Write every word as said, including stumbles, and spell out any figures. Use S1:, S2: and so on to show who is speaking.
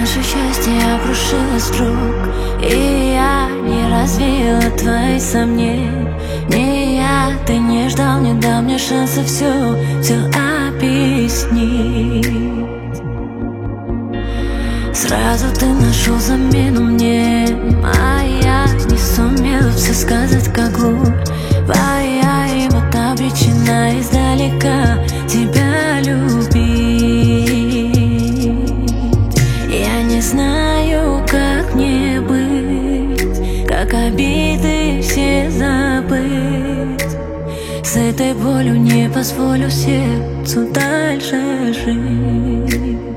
S1: наше счастье обрушилось вдруг, и я не развеяла твои сомнения. Не я, ты не ждал, не дал мне шанса все, все объяснить. Сразу ты нашел замену мне, а я не сумела все сказать, как глупо. Я и вот обречена издалека тебя любить. Я не знаю, как мне быть, как обиды все забыть. С этой болью не позволю сердцу дальше жить.